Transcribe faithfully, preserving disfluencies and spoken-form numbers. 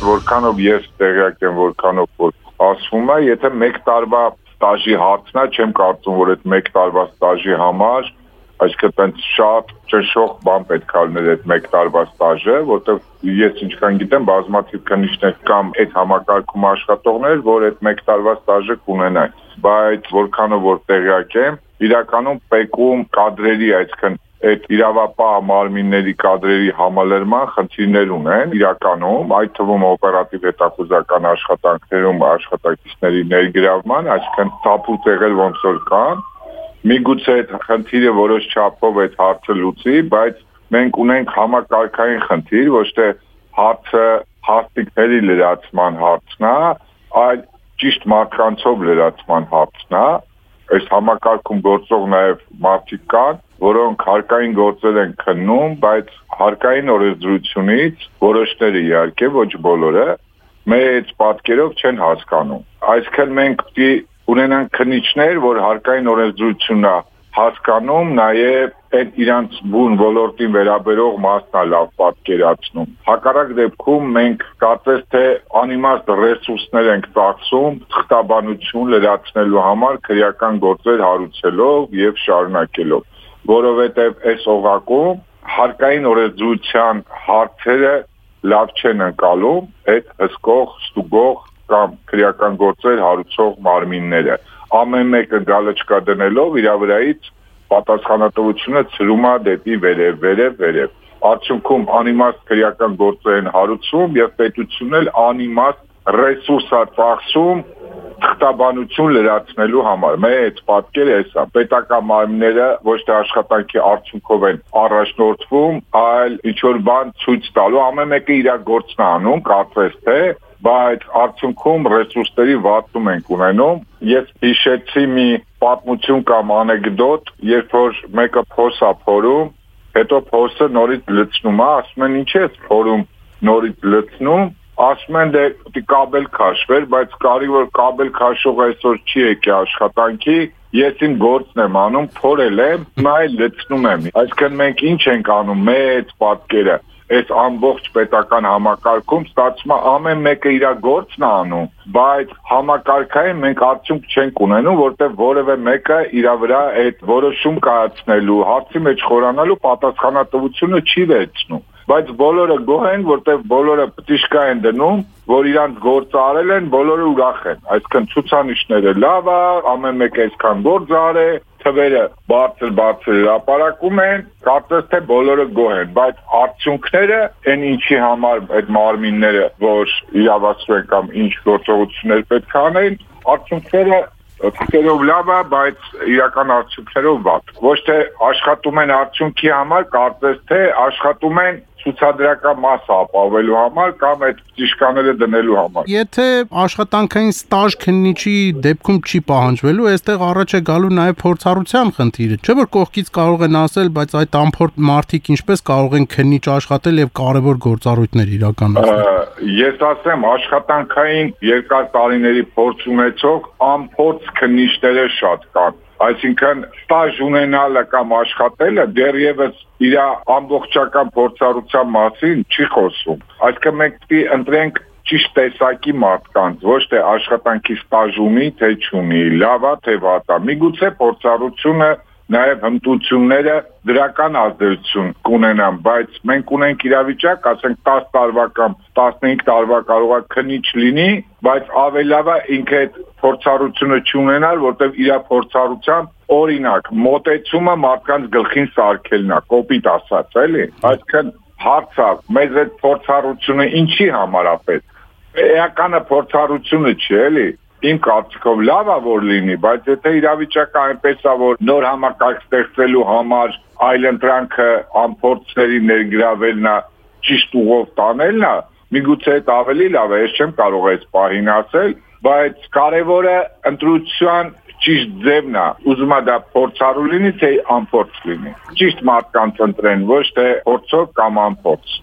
որքանով ես տեղյակ եմ, որքանով որ ասվում է, եթե մեկ տարվա ստաժի հարցն է, չեմ կարծում, որ այդ մեկ տարվա ստաժի համար, այսինքն տենց շատ ճնշող բան պետք է լիներ այդ մեկ տարվա ստաժը, որտեղ ես ինչքան գիտեմ, բազմաթիվ քննիչներ կամ այդ համակարգում աշխատողներ, որ այդ մեկ տարվա ստաժը կունենան, բայց որքանով որ տեղյակ եմ, իրականում պեկում կադրերի, այսինքն այդ իրավապահ մարմինների կադրերի համալրման խնդիրներ ունեն իրականում, այդ թվում օպերատիվ հետախուզական աշխատանքներում աշխատակիցների ներգրավման, այսինքն թափուր տեղեր ոնց որ կան, միգուցե այդ խնդիրը որոշ չափով այդ հարցը լուծի, բայց մենք ունենք համակարգային խնդիր, ոչ թե հարցը հաստիկների լրացման հարցն է, այլ ճիշտ մարդկանցով լրացման հարցն է, այս համակարգում գործող նաև մարդիկ կան, որոնք հարկային գործեր են քննում, բայց հարկային օրենսդրությունից որոշները իհարկե ոչ բոլորը մեծ պատկերով չեն հասկանում։ Այսինքն մենք պետք է ունենանք քննիչներ, որ հարկային օրենսդրությունն հասկանում, նաև այդ իրանց բուն ոլորտին վերաբերող մասն է լավ պատկերացնում։ Հակառակ դեպքում մենք կարծես թե անիմաստ ռեսուրսներ ենք ծախսում թղթաբանություն լրացնելու համար քրեական գործեր հարուցելով եւ շարունակելով, որովհետեւ այս օղակում հարկային օրենսդրության հարցերը լավ չեն ընկալում այդ հսկող, ստուգող կամ քրեական գործեր հարուցող մարմինները։ Ամեն մեկը գալչկա դնելով իր վրայից պատասխանատվությունը ցրում է դեպի վերև, վերև, վերև։ Արդյունքում անիմաստ քրեական գործեր են հարուցում եւ պետությունն էլ անիմաստ ռեսուրս է ծախսում թղթաբանություն լրացնելու համար։ Մեծ պատկերը էսա։ Պետական մարմինները ոչ թե աշխատանքի արդյունքով են առաջնորդվում, այլ ինչ որ բան ցույց տալու, ամեն մեկը իր գործն է անում, կարծես թե, բայց արդյունքում ռեսուրսների վատում ենք ունենում։ Ես հիշեցի մի պատմություն կամ անեկդոտ, երբ որ մեկը փոս է փորում, հետո փոսը նորից լցնում է, ասում են ինչ ես փորում, նորից լցնում, ասում են դե պիտի կաբել քաշվեր, բայց կարևոր կաբել քաշողը այսօր չի եկի աշխատանքի, ես իմ գործն եմ անում, փորել եմ, հիմա էլ լցնում եմ։ Այսինքն մենք ինչ ենք անում, մեծ պատկերը այս ամբողջ պետական համակարգում ստացվում է ամեն մեկը իր գործն է անում, բայց համակարգային մենք արդյունք չենք ունենում, որտեղ որևէ մեկը իր վրա այդ որոշում կայացնելու, հարցի մեջ խորանալու պատասխանատվությունը չի վերցնում։ Բայց բոլորը գոհ են, որտեղ բոլորը պտիշկա են դնում, որ իրանց գործը արել են, բոլորը ուրախ են։ Այսինքն ցուցանիշները լավ է, ամեն մեկը այսքան գործ արել, թվերը բարձր-բարձր հրապարակում են, կարծես թե բոլորը գոհ են, բայց արդյունքները, այն ինչի համար այդ մարմինները, որ իրավասու են կամ ինչ գործողություններ պետք է անեն, արդյունքները թվերով լավ է, բայց իրական արդյունքներով վատ։ Ոչ թե աշխատում են արդյունքի համար, կարծես թե աշխատում են ցուցադրական մասը ապավելու համար կամ այդ ճիշկաները դնելու համար։ Եթե աշխատանքային ստաժ քննիչի դեպքում չի պահանջվելու, այստեղ առաջ է գալու նաև փորձառության խնդիրը։ Չէ՞ որ կողքից կարող են ասել, բայց այդ անփորձ մարդիկ ինչպես կարող են քննիչ աշխատել եւ կարևոր գործառույթներ իրականացնել։ Ես ասեմ, աշխատանքային երկար տարիների փորձ ունեցող անփորձ քննիչները շատ կան։ Այսինքն ստաժ ունենալը կամ աշխատելը դեռևս իր ամբողջական փորձառության մասին չի խոսում։ Այսինքն մենք պետք է ընտրենք ճիշտ տեսակի մարդկանց, ոչ թե աշխատանքի ստաժ ունի, թե չունի, լավ է, թե վատ է։ Միգուցե փորձառությունը նաև հմտությունները դրական ազդեցություն կունենան, բայց մենք ունենք իրավիճակ, ասենք տասը տարվա կամ տասնհինգ տարվա կարող է քննիչ լինի, բայց ավելավ է ինքը այդ փորձառությունը չունենալ, որտեղ իր փորձառությամբ օրինակ մոտեցումը մարդկանց գլխին սարքելն է, կոպիտ ասած, էլի։ Այսինքն հարցը մեզ այդ փորձառությունը ինչի համար է պետք։ Էականը փորձառությունը չի, էլի։ Իմ կարծիքով լավ է որ լինի, բայց եթե իրավիճակը այնպես է, որ նոր համակարգ ստեղծելու համար այլընտրանքը անփորձների ներգրավելն է, ճիշտ ուղով տանելն է, միգուցե այդ ավելի լավ է, ես չեմ կարող այս պահին ասել, բայց կարևորը ընտրության ճիշտ ձևն է, ուզում է դա փորձառու լինի, թե անփորձ լինի։ Ճիշտ մարդկանց ընտրեն, ոչ թե փորձով կամ անփորձ։